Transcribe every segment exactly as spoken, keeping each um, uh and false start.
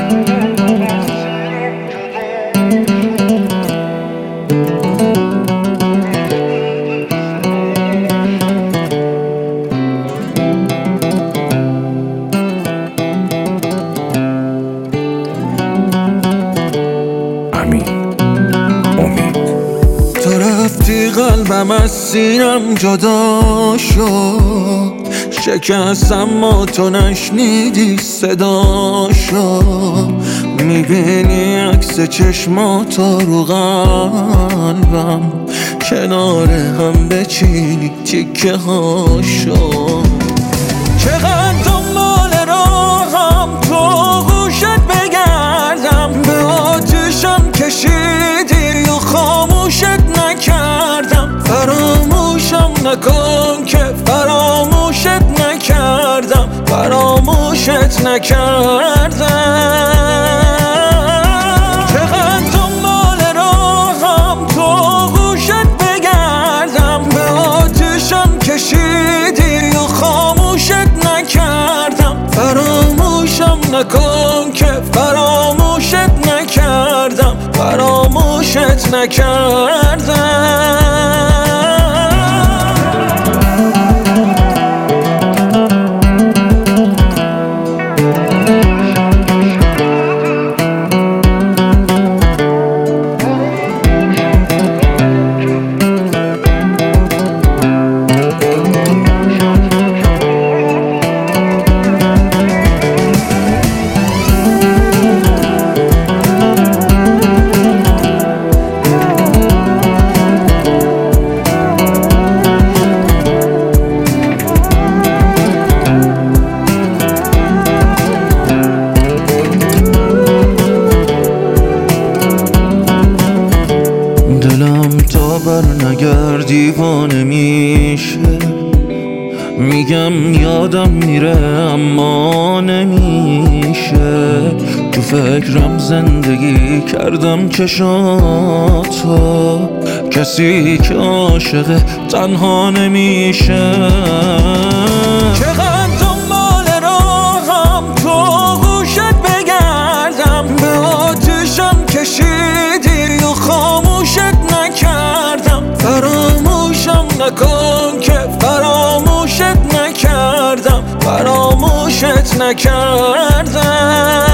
تو رفتی قلبم از سینم جدا شد، شکست اما تو نشنیدی صداشو. میبینی عکس چشماتو رو قلبم، کنار هم بچینی تیکه هاشو. چقدر دنبال راهم تو گوشت بگردم، به آتیشم کشیدی و خاموشت نکردم. فراموشم نکن که فراموشت نکردم، فراموشت نکردم. چقدر دنبال راهم تو گوشت بگردم، به آتیشم کشیدی و خاموشت نکردم. فراموشم نکن که فراموشت نکردم، فراموشت نکردم. دلم تا بر نگرد دیوانه میشه، میگم یادم میره اما نمیشه. تو فکرم زندگی کردم چشاتو، کسی که عاشق تنها نمیشه. چقدر دنبال راهم تو گوشت بگردم، به آتیشم کشیدی و خاموشت نکردم. فراموشم نکن که فراموشت نکردم، فراموشت نکردم.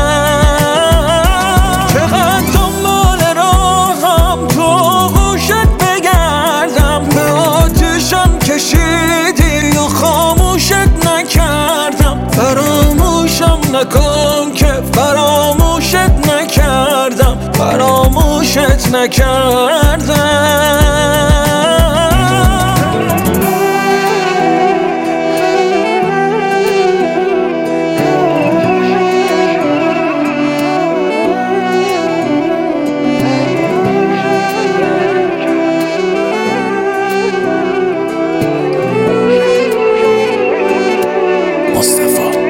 چقدر دنبال راهم تو گوشت بگردم، به آتیشم کشیدی و خاموشت نکردم. فراموشم نکن که فراموشت نکردم، فراموشت نکردم. مصطفی